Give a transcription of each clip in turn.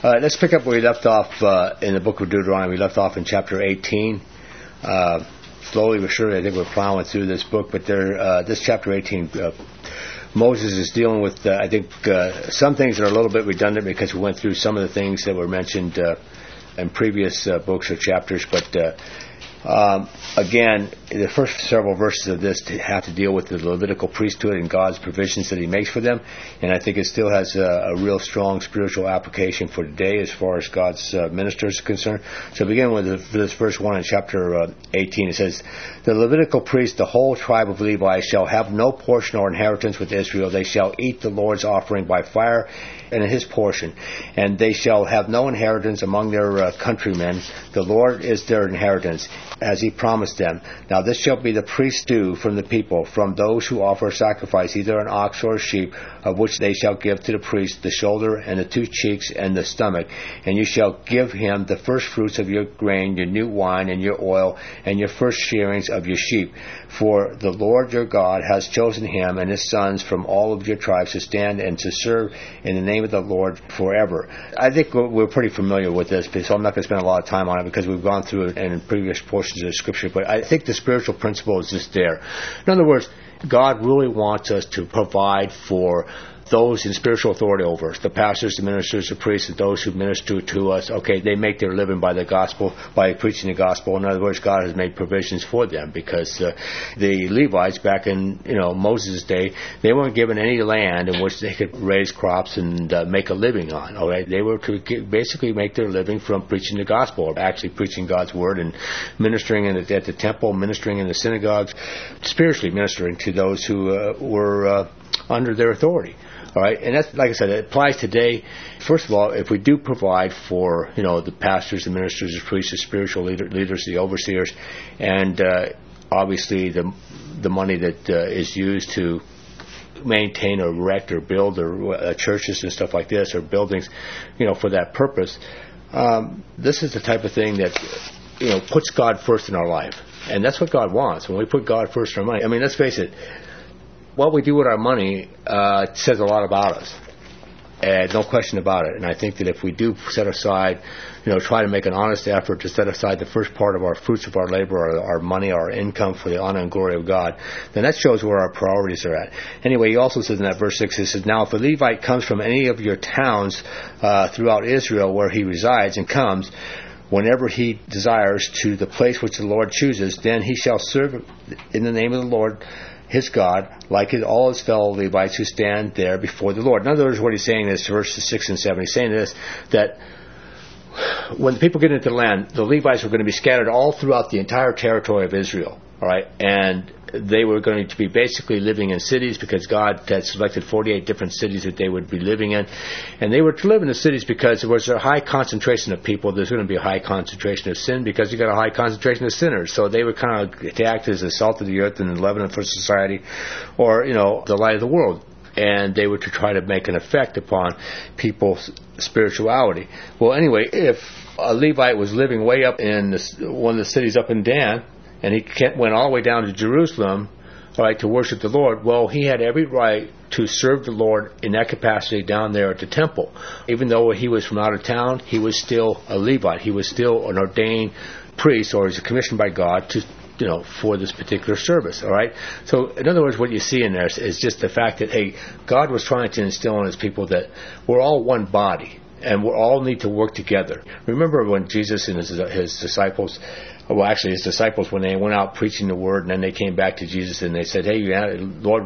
Let's pick up where we left off in the book of Deuteronomy. We left off in chapter 18. Slowly but surely, I think we're plowing through this book, but this chapter 18, Moses is dealing with, I think, some things that are a little bit redundant because we went through some of the things that were mentioned in previous books or chapters, but again, the first several verses of this have to deal with the Levitical priesthood and God's provisions that He makes for them, and I think it still has a real strong spiritual application for today as far as God's ministers are concerned. So begin with this verse 1 in chapter 18. It says, "The Levitical priest, the whole tribe of Levi, shall have no portion or inheritance with Israel. They shall eat the Lord's offering by fire and His portion, and they shall have no inheritance among their countrymen. The Lord is their inheritance, as He promised them. Now this shall be the priest's due from the people, from those who offer sacrifice, either an ox or a sheep, of which they shall give to the priest the shoulder and the 2 cheeks and the stomach. And you shall give him the first fruits of your grain, your new wine, and your oil, and your first shearings of your sheep. For the Lord your God has chosen him and his sons from all of your tribes to stand and to serve in the name of the Lord forever." I think we're pretty familiar with this, so I'm not going to spend a lot of time on it because we've gone through it in previous portions of the Scripture, but I think the spiritual principle is just there. In other words, God really wants us to provide for those in spiritual authority over us, the pastors, the ministers, the priests, and those who minister to us. Okay, they make their living by the gospel, by preaching the gospel. In other words, God has made provisions for them because the Levites back in Moses' day, they weren't given any land in which they could raise crops and make a living on. All right, they were to basically make their living from preaching the gospel, actually preaching God's word and ministering at the temple, ministering in the synagogues, spiritually ministering to those who were under their authority. All right, and that's, like I said, it applies today. First of all, if we do provide for the pastors, the ministers, the priests, the spiritual leaders, the overseers, and obviously the money that is used to maintain or erect or build or churches and stuff like this, or buildings, for that purpose, this is the type of thing that puts God first in our life, and that's what God wants. When we put God first in our money, I mean, let's face it. What we do with our money says a lot about us, and no question about it. And I think that if we do set aside, try to make an honest effort to set aside the first part of our fruits of our labor, our money, our income for the honor and glory of God, then that shows where our priorities are at. Anyway, he also says in that verse 6, he says, "Now if a Levite comes from any of your towns throughout Israel where he resides and comes, whenever he desires, to the place which the Lord chooses, then he shall serve in the name of the Lord his God, like all his fellow Levites who stand there before the Lord." In other words, what he's saying is, verses 6 and 7, he's saying this, that when the people get into the land, the Levites were going to be scattered all throughout the entire territory of Israel, all right? And they were going to be basically living in cities because God had selected 48 different cities that they would be living in. And they were to live in the cities because there was a high concentration of people. There's going to be a high concentration of sin because you got a high concentration of sinners. So they were kind of to act as the salt of the earth and the leaven for society, or, the light of the world. And they were to try to make an effect upon people's spirituality. Well, anyway, if a Levite was living way up in one of the cities up in Dan, and he went all the way down to Jerusalem, all right, to worship the Lord, well, he had every right to serve the Lord in that capacity down there at the temple. Even though he was from out of town, he was still a Levite. He was still an ordained priest, or he was commissioned by God to, for this particular service, all right? So, in other words, what you see in there is just the fact that, hey, God was trying to instill in his people that we're all one body, and we all need to work together. Remember when Jesus and his disciples, well, actually his disciples, when they went out preaching the word, and then they came back to Jesus and they said, "Hey, Lord,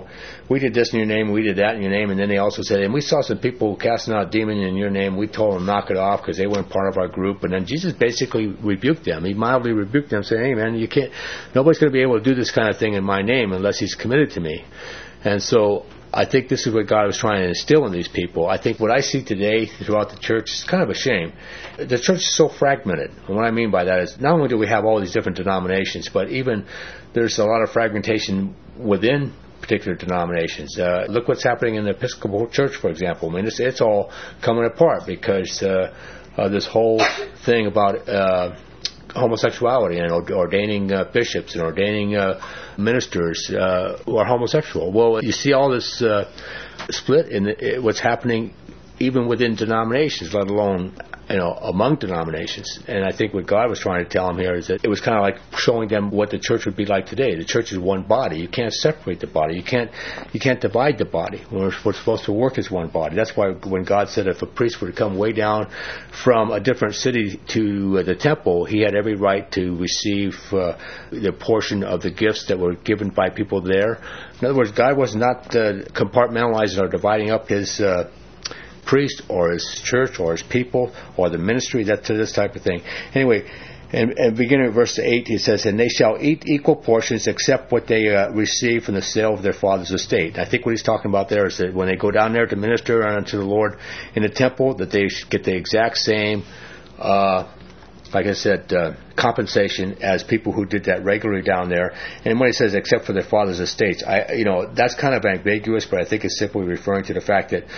we did this in your name, we did that in your name." And then they also said, "And we saw some people casting out demons in your name. We told them to knock it off because they weren't part of our group." And then Jesus basically rebuked them. He mildly rebuked them, saying, "Hey, man, nobody's going to be able to do this kind of thing in my name unless he's committed to me." And so I think this is what God was trying to instill in these people. I think what I see today throughout the church is kind of a shame. The church is so fragmented. And what I mean by that is not only do we have all these different denominations, but even there's a lot of fragmentation within particular denominations. Look what's happening in the Episcopal Church, for example. I mean, it's all coming apart because this whole thing about homosexuality and ordaining bishops and ordaining ministers who are homosexual. Well, you see all this split in what's happening even within denominations, let alone among denominations. And I think what God was trying to tell them here is that it was kind of like showing them what the church would be like today. The church is one body. You can't separate the body. You can't divide the body. We're supposed to work as one body. That's why when God said if a priest were to come way down from a different city to the temple, he had every right to receive the portion of the gifts that were given by people there. In other words, God was not compartmentalizing or dividing up his priest or his church or his people or the ministry, this type of thing. Anyway, and beginning at verse 8, he says, "And they shall eat equal portions except what they receive from the sale of their father's estate." I think what he's talking about there is that when they go down there to minister unto the Lord in the temple, that they get the exact same like I said, compensation as people who did that regularly down there. And when he says except for their father's estates, that's kind of ambiguous, but I think it's simply referring to the fact that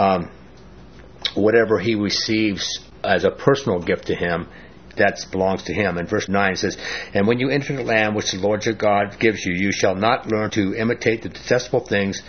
whatever he receives as a personal gift to him, that belongs to him. And verse 9 says, "And when you enter the land which the Lord your God gives you, you shall not learn to imitate the detestable things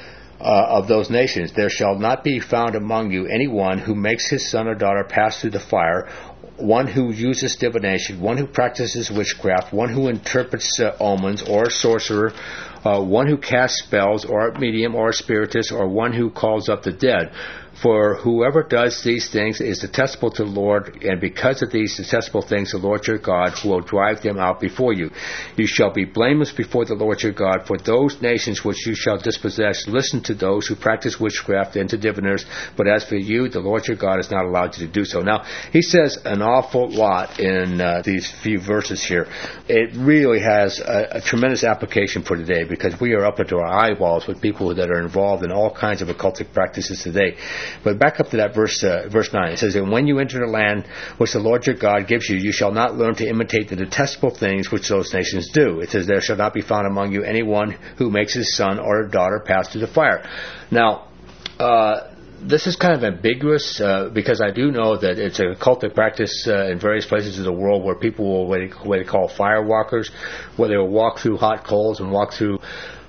of those nations. There shall not be found among you anyone who makes his son or daughter pass through the fire, one who uses divination, one who practices witchcraft, one who interprets omens, or a sorcerer, one who casts spells, or a medium, or a spiritist, or one who calls up the dead. For whoever does these things is detestable to the Lord, and because of these detestable things the Lord your God will drive them out before you. You shall be blameless before the Lord your God, for those nations which you shall dispossess listen to those who practice witchcraft and to diviners, but as for you, the Lord your God has not allowed you to do so." Now, he says an awful lot in these few verses here. It really has a tremendous application for today, because we are up into our eyeballs with people that are involved in all kinds of occultic practices today. But back up to that verse 9. It says, "And when you enter the land which the Lord your God gives you, you shall not learn to imitate the detestable things which those nations do." It says, "There shall not be found among you anyone who makes his son or daughter pass through the fire." Now, this is kind of ambiguous because I do know that it's a cultic practice in various places of the world where people will what they call fire walkers, where they will walk through hot coals and walk through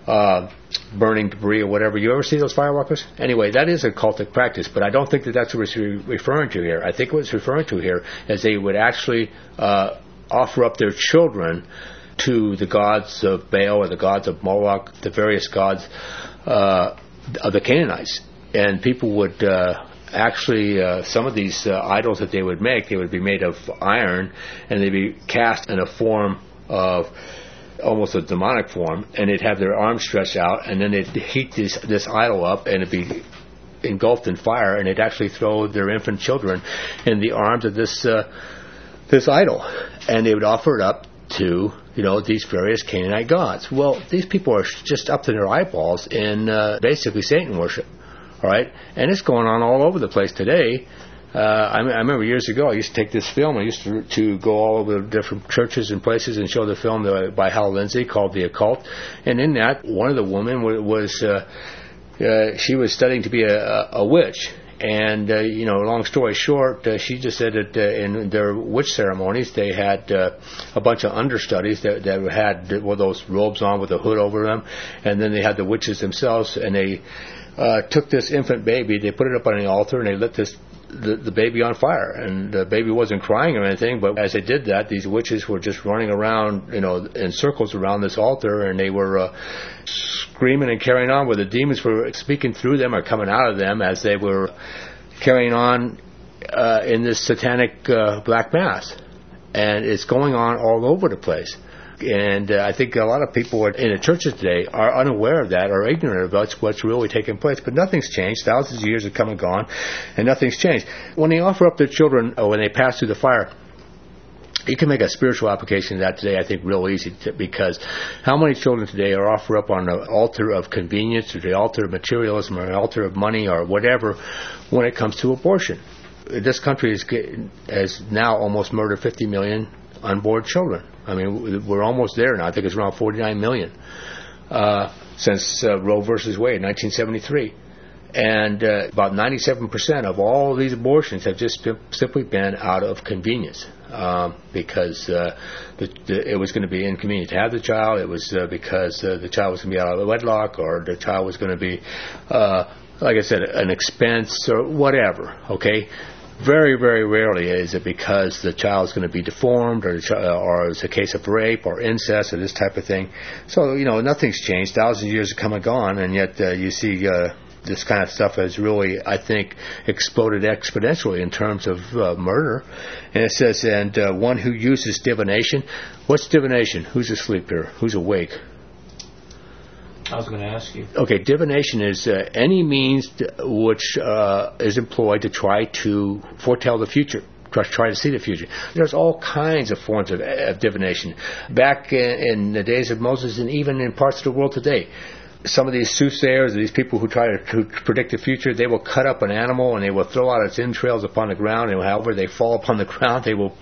burning debris or whatever. You ever see those firewalkers? Anyway, that is a cultic practice, but I don't think that that's what it's referring to here. I think what it's referring to here is they would actually offer up their children to the gods of Baal or the gods of Moloch, the various gods of the Canaanites. And people would actually, some of these idols that they would make, they would be made of iron, and they'd be cast in a form of almost a demonic form, and they'd have their arms stretched out, and then they'd heat this idol up, and it'd be engulfed in fire, and they'd actually throw their infant children in the arms of this idol, and they would offer it up to these various Canaanite gods. Well, these people are just up to their eyeballs in basically Satan worship. All right, and it's going on all over the place today. I remember years ago, I used to take this film. I used to go all over the different churches and places and show the film by Hal Lindsey called The Occult. And in that, one of the women was she was studying to be a witch. And, long story short, she just said that in their witch ceremonies, they had a bunch of understudies that had those robes on with a hood over them. And then they had the witches themselves, and they took this infant baby, they put it up on the altar, and they lit the baby on fire, and the baby wasn't crying or anything, but as they did that, these witches were just running around, in circles around this altar, and they were screaming and carrying on, where the demons were speaking through them or coming out of them as they were carrying on in this satanic black mass. And it's going on all over the place. And I think a lot of people in the churches today are unaware of that or ignorant of what's really taking place. But nothing's changed. Thousands of years have come and gone, and nothing's changed. When they offer up their children, or when they pass through the fire, you can make a spiritual application of that today, I think, real easy, because how many children today are offered up on the altar of convenience, or the altar of materialism, or the altar of money, or whatever, when it comes to abortion? This country has now almost murdered 50 million unborn children. I mean, we're almost there now. I think it's around 49 million since Roe versus Wade in 1973. And about 97% of all these abortions have just simply been out of convenience, because it was going to be inconvenient to have the child. It was because the child was going to be out of wedlock, or the child was going to be like I said, an expense or whatever, okay? Very, very rarely is it because the child is going to be deformed or it's a case of rape or incest or this type of thing. So, nothing's changed. Thousands of years have come and gone, and yet you see this kind of stuff has really, I think, exploded exponentially in terms of murder. And it says, and one who uses divination. What's divination? Who's asleep here? Who's awake? I was going to ask you. Okay, divination is any means which is employed to try to foretell the future, try to see the future. There's all kinds of forms of divination. Back in the days of Moses and even in parts of the world today, some of these soothsayers, these people who try to predict the future, they will cut up an animal and they will throw out its entrails upon the ground, and however they fall upon the ground, they will,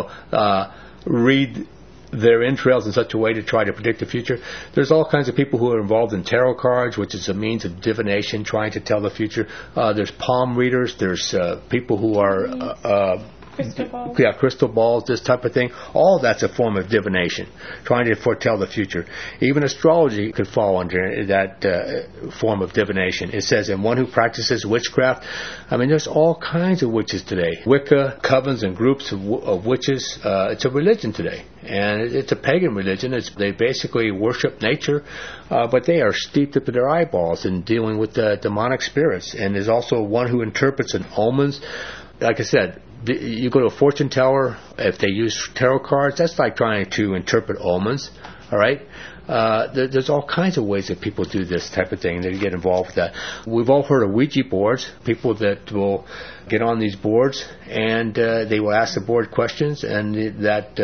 read their entrails in such a way to try to predict the future. There's all kinds of people who are involved in tarot cards, which is a means of divination, trying to tell the future. There's palm readers. There's people who are crystal balls. Yeah, crystal balls, this type of thing. All that's a form of divination, trying to foretell the future. Even astrology could fall under that form of divination. It says, and one who practices witchcraft. I mean, there's all kinds of witches today. Wicca, covens and groups of witches. It's a religion today. And it's a pagan religion. They basically worship nature, but they are steeped up to their eyeballs in dealing with the demonic spirits. And there's also one who interprets an omens. Like I said, you go to a fortune teller, if they use tarot cards, that's like trying to interpret omens, all right? There's all kinds of ways that people do this type of thing. They get involved with that. We've all heard of Ouija boards, people that will get on these boards, and they will ask the board questions, and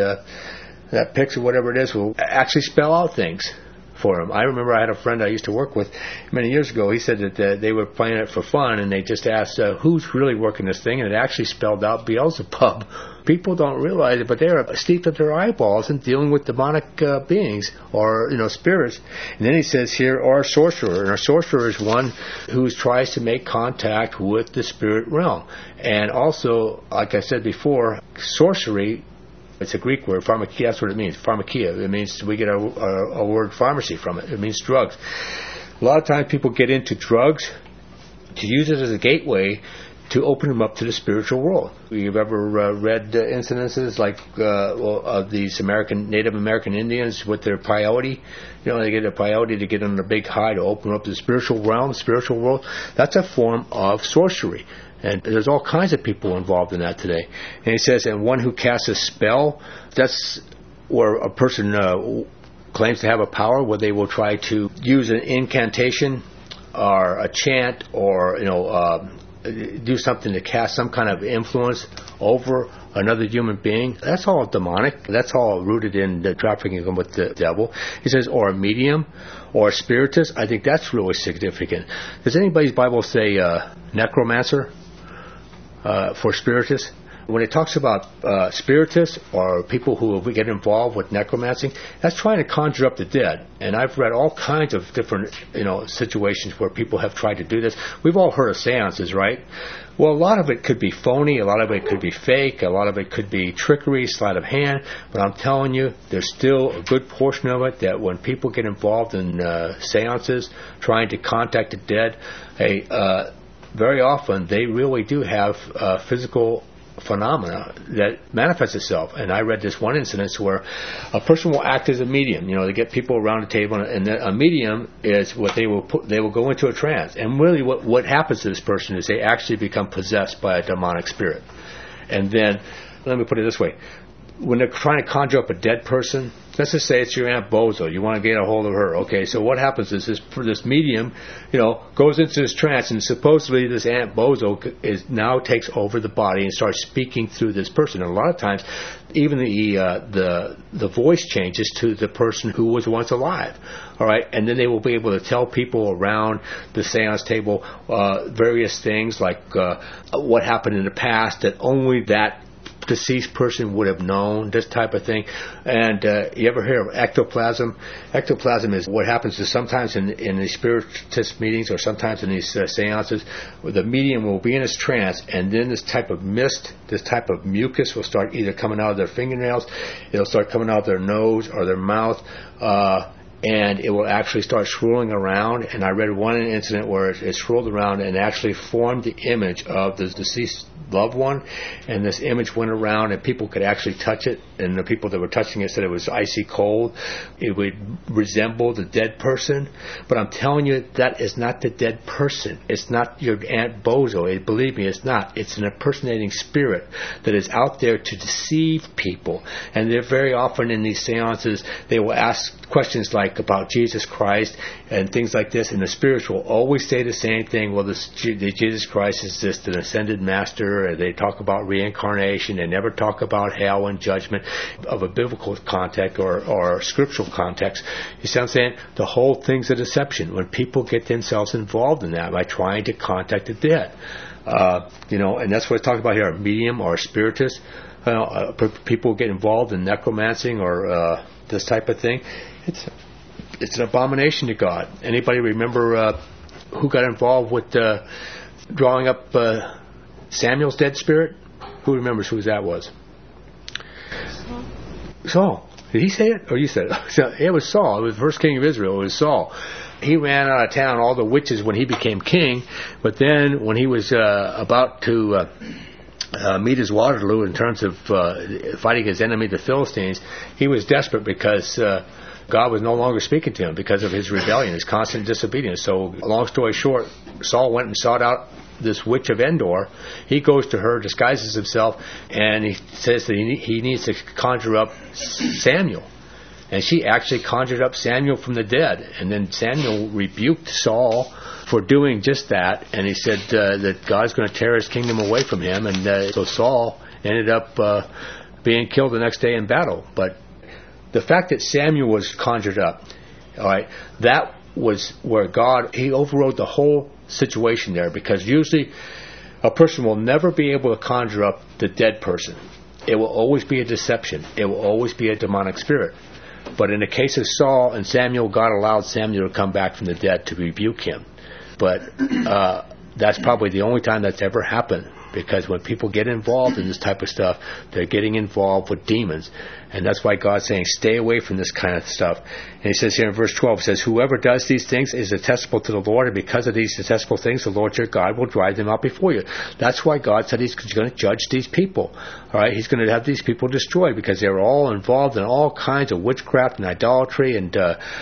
that picture, whatever it is, will actually spell out things for them. I remember I had a friend I used to work with many years ago. He said that they were playing it for fun, and they just asked, who's really working this thing? And it actually spelled out Beelzebub. People don't realize it, but they are steeped up their eyeballs in dealing with demonic beings or, spirits. And then he says here, or a sorcerer. And a sorcerer is one who tries to make contact with the spirit realm. And also, like I said before, sorcery, it's a Greek word, pharmakia, that's what it means, pharmakia. It means, we get a word pharmacy from it. It means drugs. A lot of times people get into drugs to use it as a gateway to open them up to the spiritual world. You've ever read incidences like of these Native American Indians with their peyote? They get a peyote to get on a big high to open up to the spiritual realm, spiritual world. That's a form of sorcery. And there's all kinds of people involved in that today. And he says, and one who casts a spell, that's where a person claims to have a power, where they will try to use an incantation or a chant or, do something to cast some kind of influence over another human being. That's all demonic. That's all rooted in the trafficking with the devil. He says, or a medium or a spiritist. I think that's really significant. Does anybody's Bible say necromancer for spiritists? When it talks about spiritists or people who get involved with necromancy, that's trying to conjure up the dead. And I've read all kinds of different, situations where people have tried to do this. We've all heard of seances, right? Well, a lot of it could be phony, a lot of it could be fake, a lot of it could be trickery, sleight of hand. But I'm telling you, there's still a good portion of it that when people get involved in seances, trying to contact the dead, very often they really do have physical phenomena that manifests itself. And I read this one incident where a person will act as a medium. They get people around a table, and a medium is what they will go into a trance. And really what happens to this person is they actually become possessed by a demonic spirit. And then, let me put it this way. When they're trying to conjure up a dead person, let's just say it's your Aunt Bozo. You want to get a hold of her. Okay, so what happens is this medium, goes into this trance, and supposedly this Aunt Bozo now takes over the body and starts speaking through this person. And a lot of times, even the voice changes to the person who was once alive. All right, and then they will be able to tell people around the seance table various things like what happened in the past that only that deceased person would have known, this type of thing. And you ever hear of ectoplasm? Ectoplasm is what happens to sometimes in these spiritist meetings or sometimes in these seances, where the medium will be in this trance, and then this type of mist, this type of mucus will start either coming out of their fingernails, it'll start coming out of their nose or their mouth, and it will actually start swirling around. And I read one incident where it swirled around and actually formed the image of the deceased loved one, and this image went around and people could actually touch it, and the people that were touching it said it was icy cold. It would resemble the dead person, but I'm telling you, that is not the dead person. It's not your Aunt Bozo. Believe me, it's not. It's an impersonating spirit that is out there to deceive people. And they're very often in these seances, they will ask questions like about Jesus Christ and things like this, and the spirits will always say the same thing. Well, Jesus Christ is just an ascended master, and they talk about reincarnation. They never talk about hell and judgment of a biblical context or scriptural context. You see what I'm saying? The whole thing's a deception when people get themselves involved in that by trying to contact the dead. And that's what I talk about here, a medium or a spiritist. People get involved in necromancing or this type of thing. It's an abomination to God. Anybody remember who got involved with drawing up Samuel's dead spirit? Who remembers who that was? Saul. Did he say it? Or you said it? It was Saul. It was the first king of Israel. It was Saul. He ran out of town all the witches when he became king, but then when he was about to meet his Waterloo in terms of fighting his enemy, the Philistines, he was desperate because God was no longer speaking to him because of his rebellion, his constant disobedience. So, long story short, Saul went and sought out this witch of Endor. He goes to her, disguises himself, and he says that he needs to conjure up Samuel. And she actually conjured up Samuel from the dead. And then Samuel rebuked Saul for doing just that. And he said that God's going to tear his kingdom away from him. And so Saul ended up being killed the next day in battle. But the fact that Samuel was conjured up, all right, that was where God, he overrode the whole situation there, because usually a person will never be able to conjure up the dead person. It will always be a deception. It will always be a demonic spirit. But in the case of Saul and Samuel, God allowed Samuel to come back from the dead to rebuke him. But that's probably the only time that's ever happened, because when people get involved in this type of stuff, they're getting involved with demons. And that's why God's saying, stay away from this kind of stuff. And he says here in verse 12, it says, whoever does these things is detestable to the Lord, and because of these detestable things, the Lord your God will drive them out before you. That's why God said he's going to judge these people. All right, he's going to have these people destroyed because they're all involved in all kinds of witchcraft and idolatry and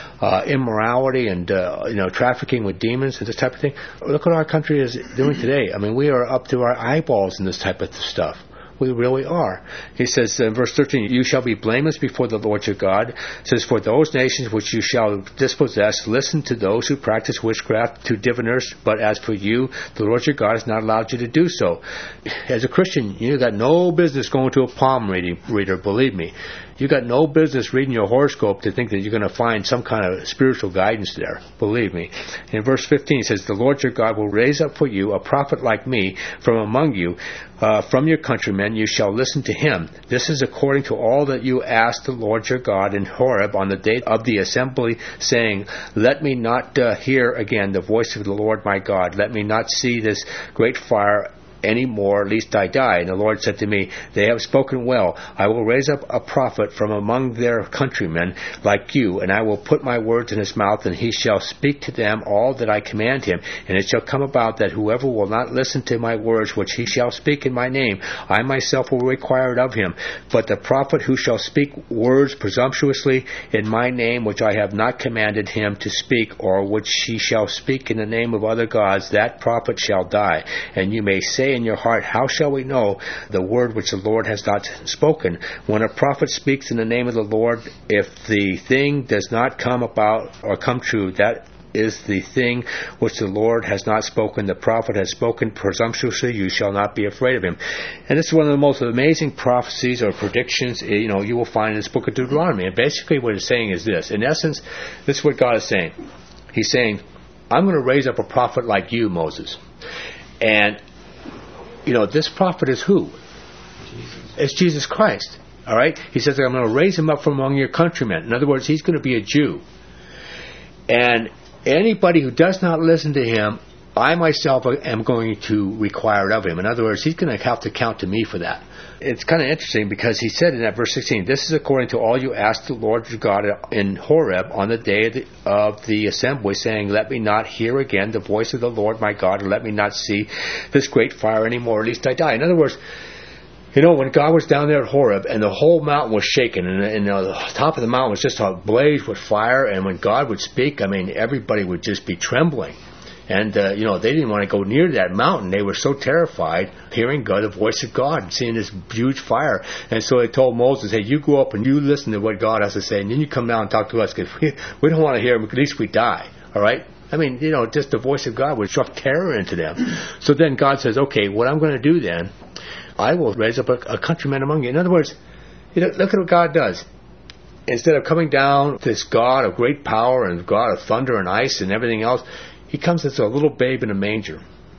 immorality and trafficking with demons and this type of thing. Look what our country is doing today. I mean, we are up to our eyeballs in this type of stuff. We really are. He says in verse 13, you shall be blameless before the Lord your God. It says, for those nations which you shall dispossess, listen to those who practice witchcraft, to diviners, but as for you, the Lord your God has not allowed you to do so. As a Christian, you got no business going to a palm reader, believe me. You got no business reading your horoscope to think that you're going to find some kind of spiritual guidance there. Believe me. In verse 15 it says, the Lord your God will raise up for you a prophet like me from among you, from your countrymen. You shall listen to him. This is according to all that you asked the Lord your God in Horeb on the day of the assembly, saying, let me not hear again the voice of the Lord my God. Let me not see this great fire any more, lest I die. And the Lord said to me, they have spoken well. I will raise up a prophet from among their countrymen like you, and I will put my words in his mouth, and he shall speak to them all that I command him. And it shall come about that whoever will not listen to my words which he shall speak in my name, I myself will require it of him. But the prophet who shall speak words presumptuously in my name which I have not commanded him to speak, or which he shall speak in the name of other gods, that prophet shall die. And you may say in your heart, how shall we know the word which the Lord has not spoken? When a prophet speaks in the name of the Lord, if the thing does not come about or come true, that is the thing which the Lord has not spoken. The prophet has spoken presumptuously. You shall not be afraid of him. And this is one of the most amazing prophecies or predictions you will find in this book of Deuteronomy. And basically what it's saying is this. In essence, this is what God is saying. He's saying, I'm going to raise up a prophet like you, Moses. And this prophet is who? Jesus. It's Jesus Christ. All right? He says, I'm going to raise him up from among your countrymen. In other words, he's going to be a Jew. And anybody who does not listen to him I myself am going to require it of him. In other words, he's going to have to count to me for that. It's kind of interesting because he said in that verse 16, this is according to all you asked the Lord your God in Horeb on the day of the assembly, saying, let me not hear again the voice of the Lord my God, and let me not see this great fire anymore, or at least I die. In other words, when God was down there at Horeb and the whole mountain was shaking and the top of the mountain was just ablaze with fire, and when God would speak, everybody would just be trembling. And, they didn't want to go near that mountain. They were so terrified hearing God, the voice of God, seeing this huge fire. And so they told Moses, hey, you go up and you listen to what God has to say, and then you come down and talk to us, because we don't want to hear him, at least we die. All right? Just the voice of God would struck terror into them. So then God says, okay, what I'm going to do then, I will raise up a countryman among you. In other words, look at what God does. Instead of coming down, this God of great power and God of thunder and ice and everything else, he comes as a little babe in a manger,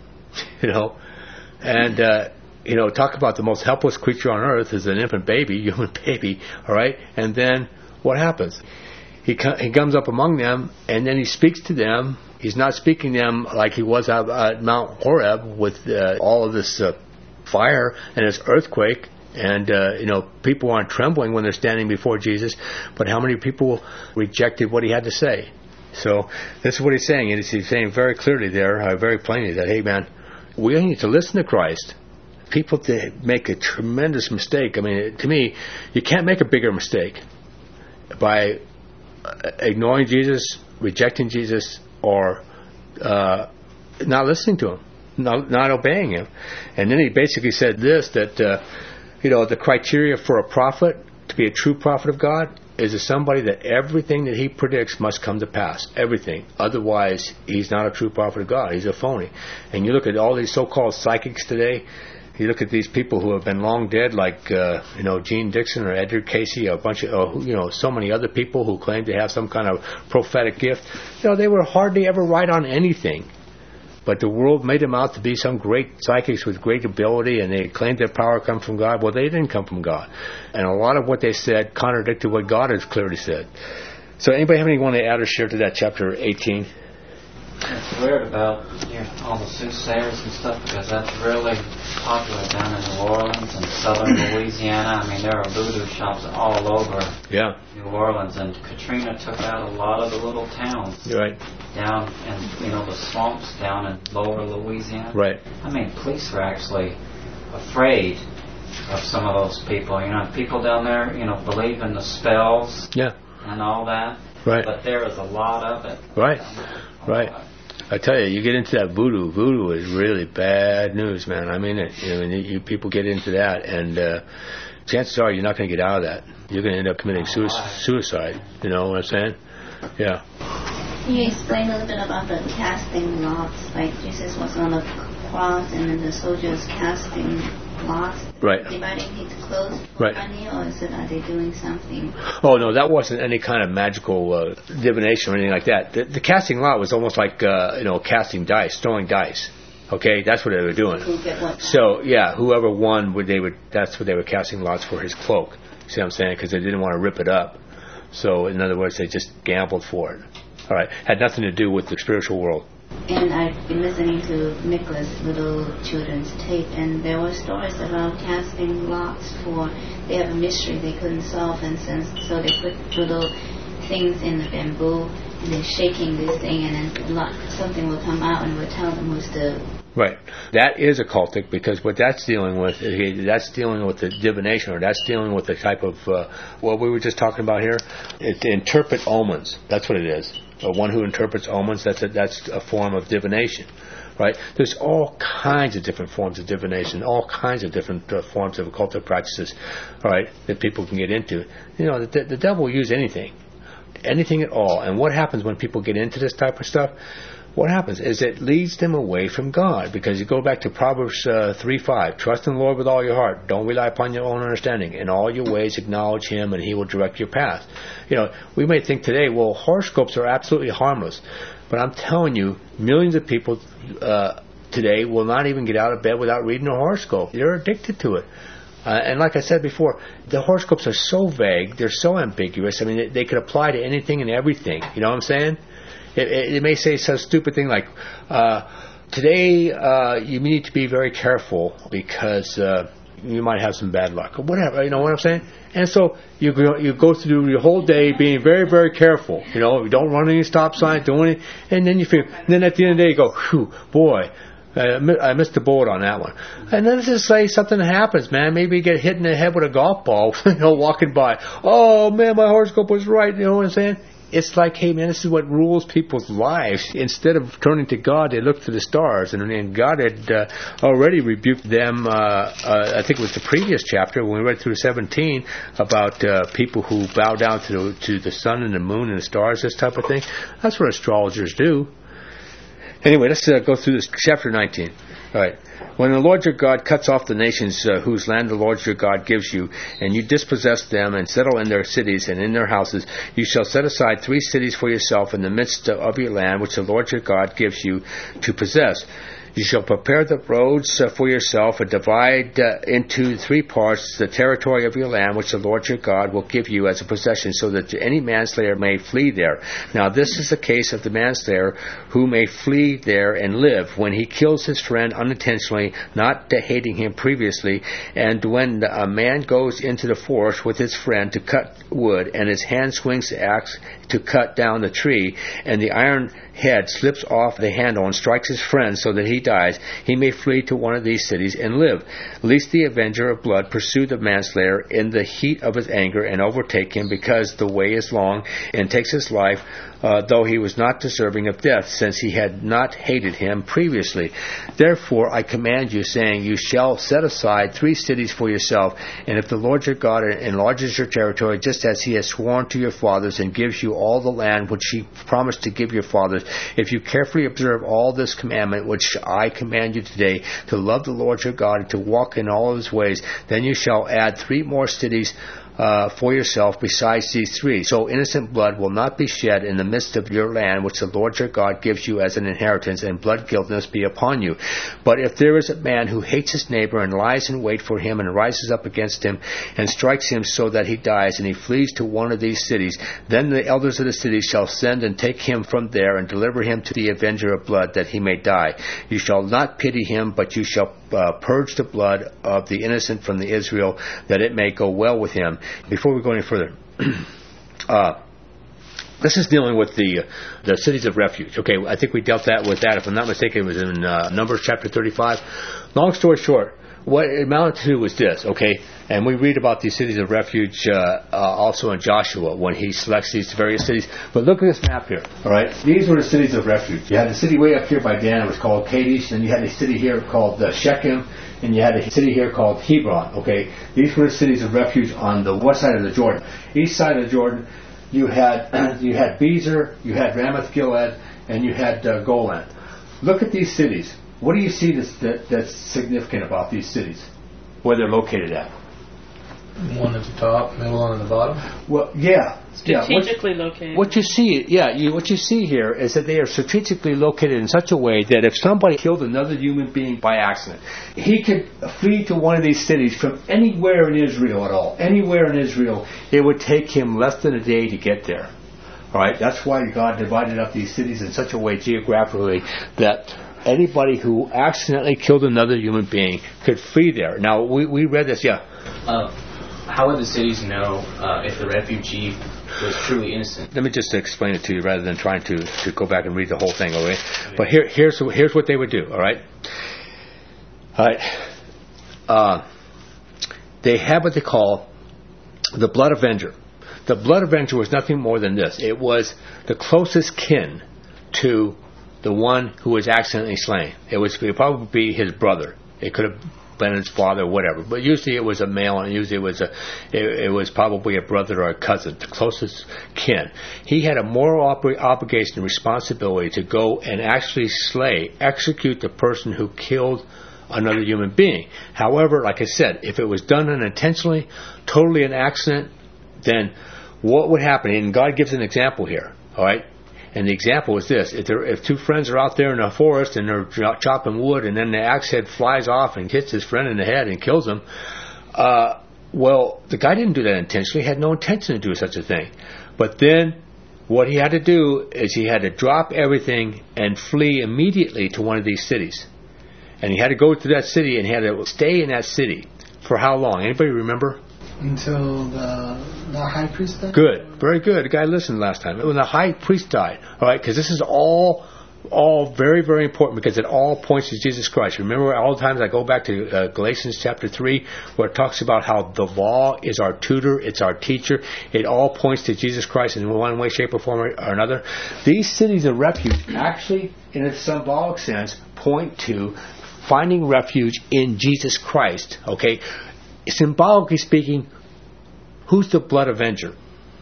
and, talk about the most helpless creature on earth is an infant baby, human baby, all right? And then what happens? He comes up among them, and then he speaks to them. He's not speaking to them like he was at Mount Horeb with all of this fire and this earthquake, and, people aren't trembling when they're standing before Jesus, but how many people rejected what he had to say? So this is what he's saying. He's saying very clearly there, very plainly, that, hey, man, we need to listen to Christ. People make a tremendous mistake. To me, you can't make a bigger mistake by ignoring Jesus, rejecting Jesus, or not listening to him, not obeying him. And then he basically said this, that, the criteria for a prophet, to be a true prophet of God, is somebody that everything that he predicts must come to pass. Everything. Otherwise, he's not a true prophet of God. He's a phony. And you look at all these so-called psychics today, you look at these people who have been long dead, like, Gene Dixon or Edgar Casey, a bunch of, so many other people who claim to have some kind of prophetic gift. They were hardly ever right on anything. But the world made them out to be some great psychics with great ability, and they claimed their power comes from God. Well, they didn't come from God. And a lot of what they said contradicted what God has clearly said. So anybody have anything want to add or share to that chapter 18? It's weird about all the soothsayers and stuff, because that's really popular down in New Orleans and southern Louisiana. There are voodoo shops all over New Orleans, and Katrina took out a lot of the little towns. Right. Down in the swamps down in lower Louisiana. Right. Police were actually afraid of some of those people. People down there, believe in the spells and all that. Right. But there is a lot of it. Right. Right. I tell you, you get into that voodoo. Voodoo is really bad news, man. People get into that, and chances are you're not going to get out of that. You're going to end up committing suicide. You know what I'm saying? Yeah. Can you explain a little bit about the casting lots? Like Jesus was on the cross, and then the soldiers casting lots, right? Dividing his clothes for money, or are they doing something? Oh no, that wasn't any kind of magical divination or anything like that. The casting lot was almost like casting dice, throwing dice. Okay, that's what they were doing. So whoever won, that's what they were casting lots for his cloak. See what I'm saying? Because they didn't want to rip it up. So in other words, they just gambled for it. All right, had nothing to do with the spiritual world. And I've been listening to Nicholas' little children's tape, and there were stories about casting lots they have a mystery they couldn't solve, and so they put little things in the bamboo, and they're shaking this thing, and then something will come out and will tell them who's the... Right. That is occultic, because what that's dealing with, that's dealing with the divination, or that's dealing with the type of, what we were just talking about here. It's to interpret omens. That's what it is. One who interprets omens, that's a form of divination. Right? There's all kinds of different forms of divination, all kinds of different forms of occultic practices, all right, that people can get into. The devil will use anything at all. And what happens when people get into this type of stuff? What happens is it leads them away from God, because you go back to Proverbs 3:5. Trust in the Lord with all your heart. Don't rely upon your own understanding. In all your ways acknowledge Him, and He will direct your path. We may think today, well, horoscopes are absolutely harmless. But I'm telling you, millions of people today will not even get out of bed without reading a horoscope. They're addicted to it. And like I said before, the horoscopes are so vague. They're so ambiguous. They could apply to anything and everything. You know what I'm saying? It may say some stupid thing like, today you need to be very careful because you might have some bad luck or whatever. You know what I'm saying? And so you go through your whole day being very, very careful. You know, you don't run any stop signs, and then you figure. And then at the end of the day, you go, "Whew, boy, I missed the boat on that one." And then it's just like something happens, man. Maybe you get hit in the head with a golf ball, walking by. Oh man, my horoscope was right. You know what I'm saying? It's like, hey man, this is what rules people's lives. Instead of turning to God, they look to the stars, and God had already rebuked them. I think it was the previous chapter when we read through 17 about people who bow down to the sun and the moon and the stars, this type of thing. That's what astrologers do. Anyway, let's go through this chapter 19. All right. When the Lord your God cuts off the nations whose land the Lord your God gives you, and you dispossess them and settle in their cities and in their houses, you shall set aside 3 cities for yourself in the midst of your land, which the Lord your God gives you to possess. You shall prepare the roads for yourself and divide into 3 parts the territory of your land, which the Lord your God will give you as a possession, so that any manslayer may flee there. Now this is the case of the manslayer who may flee there and live, when he kills his friend unintentionally, not hating him previously, and when a man goes into the forest with his friend to cut wood, and his hand swings the axe to cut down the tree, and the iron head slips off the handle and strikes his friend so that he dies, he may flee to one of these cities and live, lest the avenger of blood pursue the manslayer in the heat of his anger and overtake him, because the way is long, and takes his life, though he was not deserving of death, since he had not hated him previously. Therefore I command you, saying, you shall set aside 3 cities for yourself, and if the Lord your God enlarges your territory, just as he has sworn to your fathers, and gives you all the land which he promised to give your fathers, if you carefully observe all this commandment which I command you today, to love the Lord your God and to walk in all of his ways, then you shall add 3 more cities for yourself besides these 3. So innocent blood will not be shed in the midst of your land, which the Lord your God gives you as an inheritance, and blood guiltiness be upon you. But if there is a man who hates his neighbor and lies in wait for him and rises up against him and strikes him so that he dies, and he flees to one of these cities, then the elders of the city shall send and take him from there and deliver him to the avenger of blood, that he may die. You shall not pity him, but you shall purge the blood of the innocent from the Israel, that it may go well with him. Before we go any further, this is dealing with the cities of refuge. Okay, I think we dealt with that. If I'm not mistaken, it was in Numbers chapter 35. Long story short, what it amounted to was this, okay? And we read about these cities of refuge also in Joshua when he selects these various cities. But look at this map here, all right? These were the cities of refuge. You had the city way up here by Dan. It was called Kadesh. And you had a city here called Shechem. And you had a city here called Hebron, okay? These were the cities of refuge on the west side of the Jordan. East side of the Jordan, you had Bezer, you had Ramoth Gilead, and you had Golan. Look at these cities. What do you see that's significant about these cities? Where they're located at? One at the top, middle, one at the bottom. Well, yeah. Strategically located. What you see here is that they are strategically located in such a way that if somebody killed another human being by accident, he could flee to one of these cities from anywhere in Israel at all. Anywhere in Israel, it would take him less than a day to get there. All right, that's why God divided up these cities in such a way geographically that anybody who accidentally killed another human being could flee there. Now, we read this, yeah. How would the cities know if the refugee was truly innocent? Let me just explain it to you rather than trying to go back and read the whole thing, all right? But here's what they would do, all right? All right. They have what they call the blood avenger. The blood avenger was nothing more than this. It was the closest kin to the one who was accidentally slain. It would probably be his brother. It could have been his father, whatever. But usually it was a male, and usually it was probably a brother or a cousin, the closest kin. He had a moral obligation and responsibility to go and actually execute the person who killed another human being. However, like I said, if it was done unintentionally, totally an accident, then what would happen? And God gives an example here, all right? And the example is this. If 2 friends are out there in a forest and they're chopping wood, and then the axe head flies off and hits his friend in the head and kills him, well, the guy didn't do that intentionally. He had no intention to do such a thing. But then what he had to do is he had to drop everything and flee immediately to one of these cities. And he had to go to that city, and he had to stay in that city. For how long? Anybody remember? Until the high priest died? Good. Very good. The guy listened last time. When the high priest died. All right, because this is all very, very important, because it all points to Jesus Christ. Remember, all the times I go back to Galatians chapter 3, where it talks about how the law is our tutor, it's our teacher. It all points to Jesus Christ in one way, shape, or form or another. These cities of refuge actually, in a symbolic sense, point to finding refuge in Jesus Christ. Okay? Symbolically speaking, who's the blood avenger?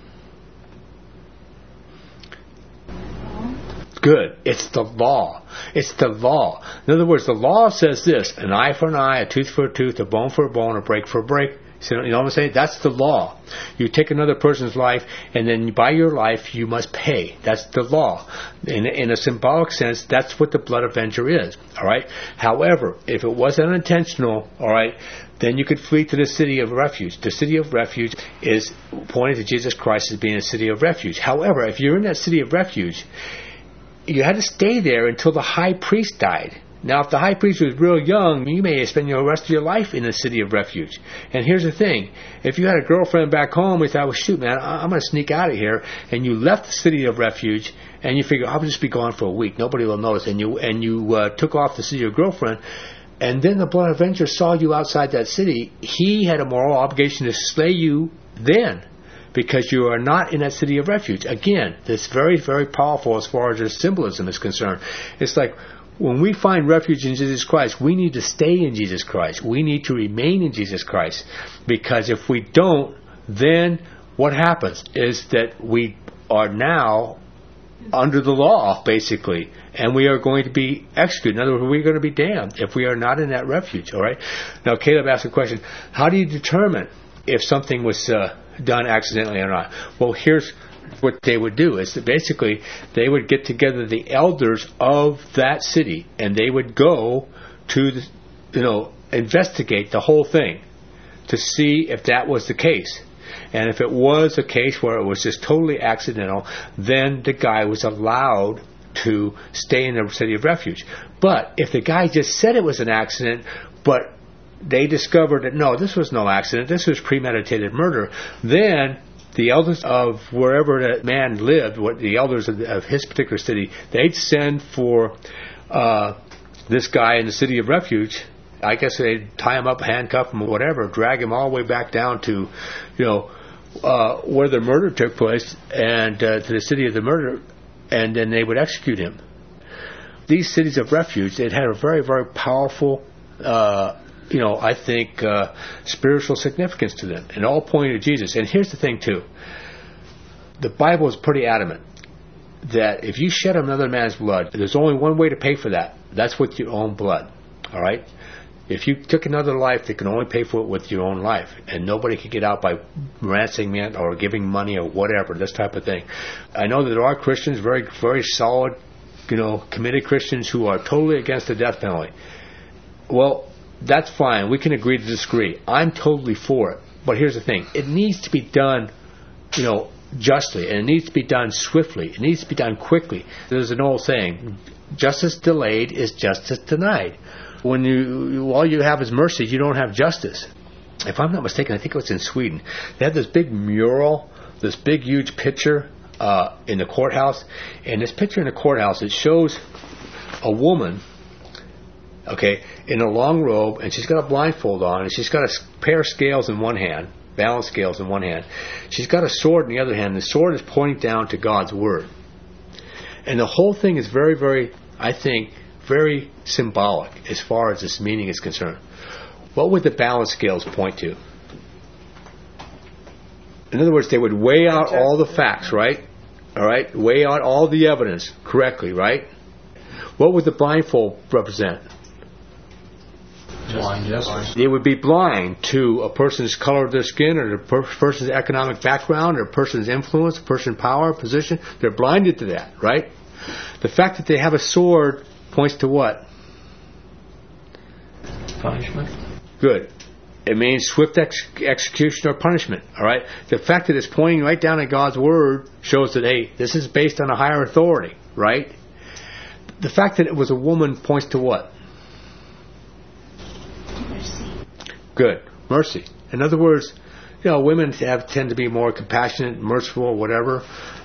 Good. It's the law. It's the law. In other words, the law says this: an eye for an eye, a tooth for a tooth, a bone for a bone, a break for a break. You know what I'm saying? That's the law. You take another person's life, and then by your life, you must pay. That's the law. In a symbolic sense, that's what the blood avenger is. All right? However, if it was unintentional, all right, then you could flee to the city of refuge. The city of refuge is pointing to Jesus Christ as being a city of refuge. However, if you're in that city of refuge, you had to stay there until the high priest died. Now, if the high priest was real young, you may spend the rest of your life in the city of refuge. And here's the thing. If you had a girlfriend back home and thought, well, shoot, man, I'm going to sneak out of here, and you left the city of refuge, and you figure, I'll just be gone for a week. Nobody will notice. And you took off to see your girlfriend, and then the blood avenger saw you outside that city. He had a moral obligation to slay you then, because you are not in that city of refuge. Again, this is very, very powerful as far as the symbolism is concerned. It's like, when we find refuge in Jesus Christ, we need to stay in Jesus Christ. We need to remain in Jesus Christ. Because if we don't, then what happens is that we are now under the law, basically, and we are going to be executed. In other words, we're going to be damned if we are not in that refuge. All right. Now, Caleb asked a question: how do you determine if something was done accidentally or not? Well, here's what they would do: is that basically they would get together the elders of that city, and they would go to investigate the whole thing to see if that was the case. And if it was a case where it was just totally accidental, then the guy was allowed to stay in the city of refuge. But if the guy just said it was an accident, but they discovered that no, this was no accident, this was premeditated murder, then the elders of wherever that man lived, the elders of his particular city, they'd send for this guy in the city of refuge. I guess they'd tie him up, handcuff him, or whatever, drag him all the way back down to, where the murder took place, and to the city of the murder, and then they would execute him. These cities of refuge, it had a very, very powerful I think, spiritual significance to them, and all pointing to Jesus. And here's the thing, too. The Bible is pretty adamant that if you shed another man's blood, there's only one way to pay for that. That's with your own blood. All right? If you took another life, they can only pay for it with your own life. And nobody can get out by ransoming it or giving money or whatever, this type of thing. I know that there are Christians, very, very solid, committed Christians who are totally against the death penalty. Well, that's fine. We can agree to disagree. I'm totally for it. But here's the thing. It needs to be done, justly. And it needs to be done swiftly. It needs to be done quickly. There's an old saying, justice delayed is justice denied. When all you have is mercy, you don't have justice. If I'm not mistaken, I think it was in Sweden. They had this big mural, this big, huge picture in the courthouse. And this picture in the courthouse, it shows a woman, in a long robe, and she's got a blindfold on, and she's got a pair of scales in one hand, balance scales in one hand. She's got a sword in the other hand. The sword is pointing down to God's Word. And the whole thing is very, very, I think, very symbolic as far as this meaning is concerned. What would the balance scales point to? In other words, they would weigh out all the facts, right? All right? Weigh out all the evidence correctly, right? What would the blindfold represent? Blind justice. They would be blind to a person's color of their skin, or a person's economic background, or a person's influence, a person's power, position. They're blinded to that, right? The fact that they have a sword points to what? Punishment. Good. It means swift execution or punishment. All right. The fact that it's pointing right down at God's word shows that, hey, this is based on a higher authority, right? The fact that it was a woman points to what? Mercy. Good. Mercy. In other words, women tend to be more compassionate, merciful, whatever.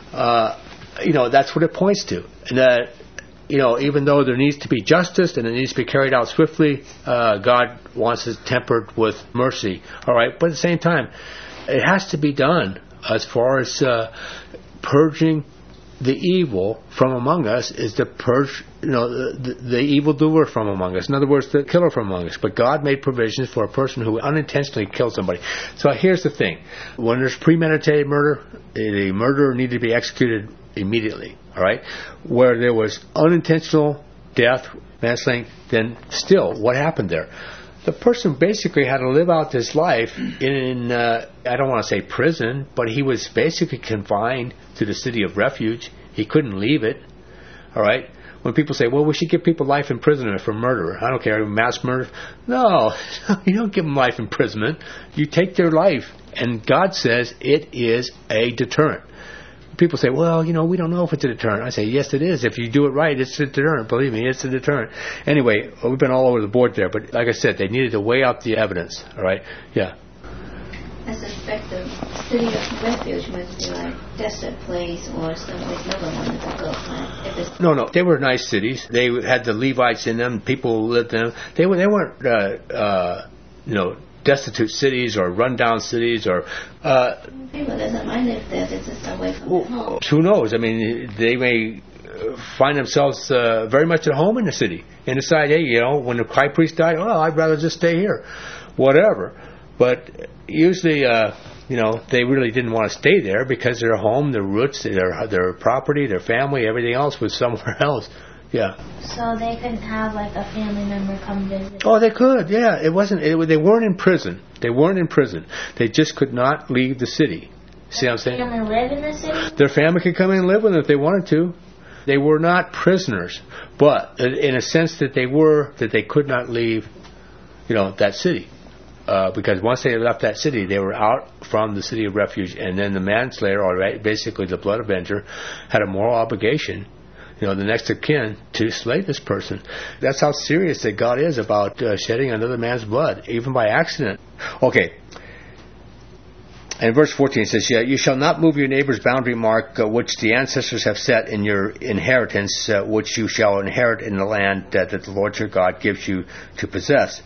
That's what it points to. And that, even though there needs to be justice and it needs to be carried out swiftly, God wants it tempered with mercy. All right. But at the same time, it has to be done as far as purging the evil from among us, is to purge, the evildoer from among us. In other words, the killer from among us. But God made provisions for a person who unintentionally killed somebody. So here's the thing. When there's premeditated murder, the murderer needed to be executed immediately. All right? Where there was unintentional death, manslaughter, then still, what happened there? The person basically had to live out his life in, I don't want to say prison, but he was basically confined to the city of refuge. He couldn't leave it. All right? When people say, well, we should give people life imprisonment for murder. I don't care, mass murder. No, you don't give them life imprisonment. You take their life. And God says it is a deterrent. People say, well, we don't know if it's a deterrent. I say, yes, it is. If you do it right, it's a deterrent. Believe me, it's a deterrent. Anyway, we've been all over the board there, but like I said, they needed to weigh out the evidence. All right? Yeah. I suspect the city of refuge must be like desert place or someplace no one wanted to go. Right? No, they were nice cities. They had the Levites in them. People lived in them. They weren't, destitute cities or rundown cities or. People doesn't mind if they're just away from home. Who knows? I mean, they may find themselves very much at home in the city and decide, hey, when the high priest died, I'd rather just stay here, whatever. But usually, they really didn't want to stay there because their home, their roots, their property, their family, everything else was somewhere else. Yeah. So they couldn't have like a family member come visit? Oh, they could. Yeah. They weren't in prison. They weren't in prison. They just could not leave the city. See what I'm saying? Their family live in the city? Their family could come in and live with them if they wanted to. They were not prisoners, but in a sense that they could not leave, that city. Because once they left that city, they were out from the city of refuge, and then the manslayer, or basically the blood avenger, had a moral obligation, the next of kin, to slay this person. That's how serious that God is about shedding another man's blood, even by accident. Okay. And verse 14 says, you shall not move your neighbor's boundary mark, which the ancestors have set in your inheritance, which you shall inherit in the land that the Lord your God gives you to possess.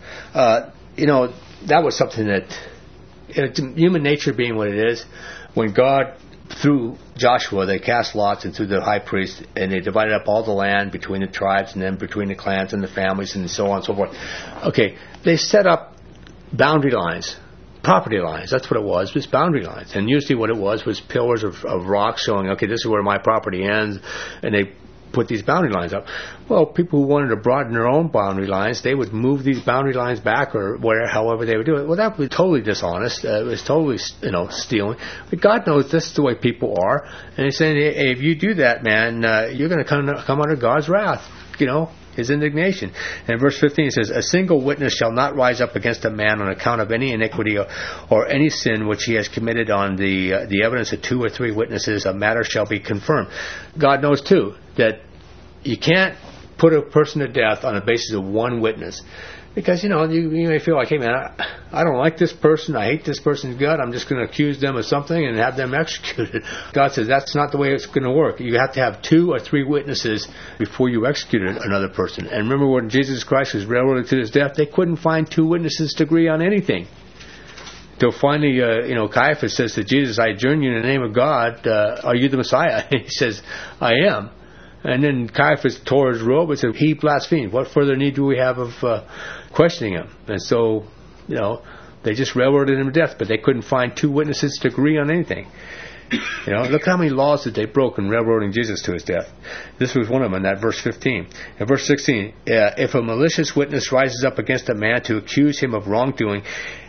That was something that, human nature being what it is, when God, through Joshua, they cast lots and through the high priest, and they divided up all the land between the tribes and then between the clans and the families and so on and so forth. Okay, they set up boundary lines, property lines. That's what it was boundary lines. And usually what it was pillars of rock showing, okay, this is where my property ends, and they put these boundary lines up. Well, people who wanted to broaden their own boundary lines, they would move these boundary lines back or however they would do it. Well, that would be totally dishonest. It was totally, stealing. But God knows this is the way people are. And He's saying, hey, if you do that, man, you're going to come under God's wrath, His indignation. And verse 15 it says, a single witness shall not rise up against a man on account of any iniquity or any sin which he has committed. On the evidence of 2 or 3 witnesses, a matter shall be confirmed. God knows, too, that you can't put a person to death on the basis of one witness. Because, you may feel like, hey, man, I don't like this person. I hate this person's gut. I'm just going to accuse them of something and have them executed. God says that's not the way it's going to work. You have to have 2 or 3 witnesses before you execute another person. And remember when Jesus Christ was railroaded to his death, they couldn't find 2 witnesses to agree on anything. Till finally, Caiaphas says to Jesus, I adjourn you in the name of God. Are you the Messiah? And he says, I am. And then Caiaphas tore his robe and said, he blasphemed. What further need do we have of questioning him? And so, they just railroaded him to death, but they couldn't find 2 witnesses to agree on anything. Look how many laws that they broke in railroading Jesus to his death. This was one of them in that verse 15. In verse 16, if a malicious witness rises up against a man to accuse him of wrongdoing,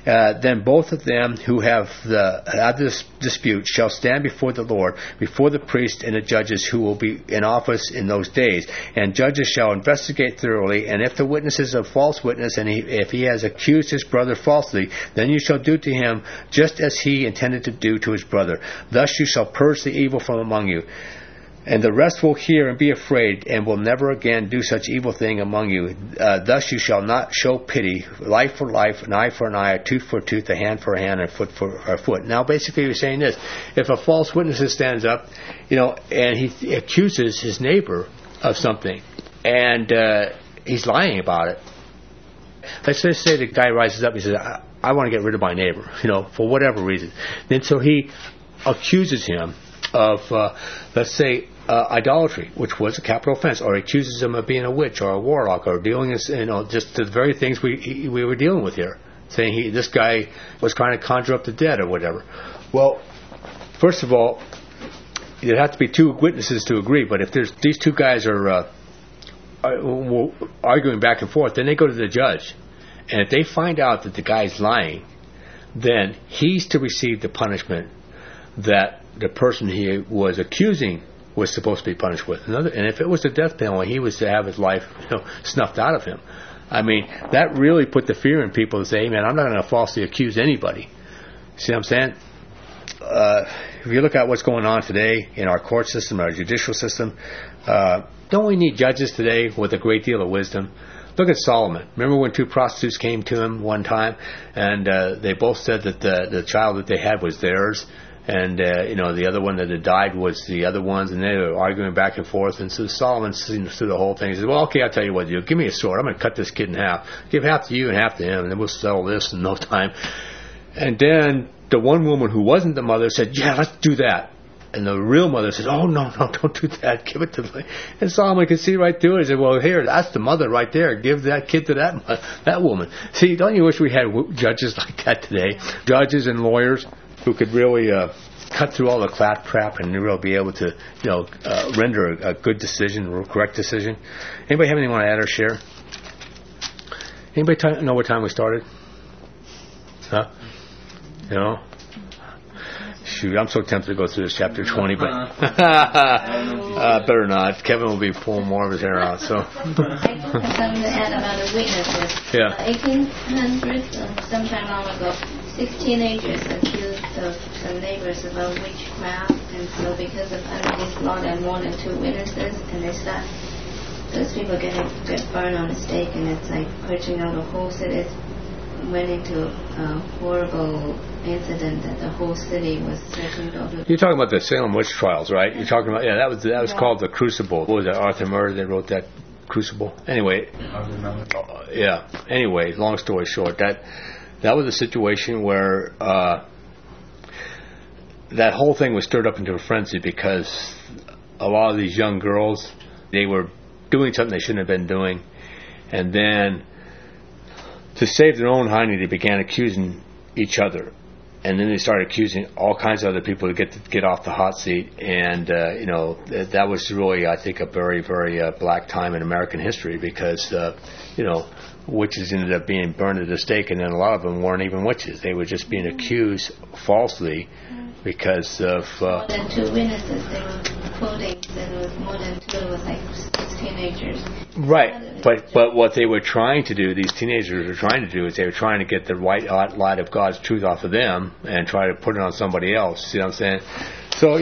then both of them who have this dispute shall stand before the Lord, before the priests and the judges who will be in office in those days. And judges shall investigate thoroughly, and if the witness is a false witness, and if he has accused his brother falsely, then you shall do to him just as he intended to do to his brother. Thus you shall purge the evil from among you. And the rest will hear and be afraid, and will never again do such evil thing among you. Thus you shall not show pity, life for life, an eye for an eye, a tooth for a tooth, a hand for a hand, and a foot for a foot. Now, basically, you're saying this: if a false witness stands up, and he accuses his neighbor of something, and he's lying about it. Let's just say the guy rises up and says, "I want to get rid of my neighbor," for whatever reason. Then so he accuses him of, let's say, idolatry, which was a capital offense, or accuses him of being a witch or a warlock, or dealing, just the very things we were dealing with here, saying this guy was trying to conjure up the dead or whatever. Well, first of all, there have to be two witnesses to agree. But if these two guys are arguing back and forth, then they go to the judge, and if they find out that the guy's lying, then he's to receive the punishment that the person he was accusing was supposed to be punished with. And if it was the death penalty, he was to have his life snuffed out of him. I mean, that really put the fear in people to say, "Hey, man, I'm not going to falsely accuse anybody." See what I'm saying? If you look at what's going on today in our court system, our judicial system, don't we need judges today with a great deal of wisdom? Look at Solomon. Remember when two prostitutes came to him one time, and they both said that the child that they had was theirs, and the other one that had died was the other one's, and they were arguing back and forth. And so Solomon, through the whole thing, he said, "Well, okay, I'll tell you what to do. Give me a sword. I'm going to cut this kid in half. Give half to you and half to him, and then we'll settle this in no time." And then the one woman who wasn't the mother said, "Yeah, let's do that." And the real mother said, "Oh, no, don't do that. Give it to the..." And Solomon could see right through it. He said, "Well, here, that's the mother right there. Give that kid to that woman." See, don't you wish we had judges like that today? Judges and lawyers who could really cut through all the claptrap and really be able to, render a good decision, a correct decision. Anybody have anything you want to add or share? Anybody know what time we started? Huh? Shoot, I'm so tempted to go through this chapter 20, but better not. Kevin will be pulling more of his hair out. So. I think there's something to add about the witnesses. Yeah. 1800s, sometime long ago, 6 teenagers accused of some neighbors about witchcraft, and so because of under this law, there are more than 2 witnesses, and those people get burned on a stake, and it's like purging out the whole city. It went into a horrible incident that the whole city was searching over. You're talking about the Salem witch trials, right? You're talking about that was called the Crucible. What was that? Arthur Murray that wrote that Crucible. Anyway, yeah. Anyway, long story short, that was a situation where that whole thing was stirred up into a frenzy because a lot of these young girls, they were doing something they shouldn't have been doing, and then to save their own honey, they began accusing each other, and then they started accusing all kinds of other people to get off the hot seat, and that was really, I think, a very, very black time in American history because witches ended up being burned at the stake, and then a lot of them weren't even witches; they were just being accused falsely because of more than 2 witnesses. They were quoting that it was more than 2. It was like 6 teenagers. Right, but what they were trying to do, these teenagers were trying to do, is they were trying to get the right light of God's truth off of them and try to put it on somebody else. See what I'm saying? So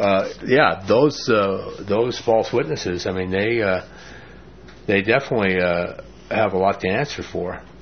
those false witnesses. I mean, they definitely have a lot to answer for.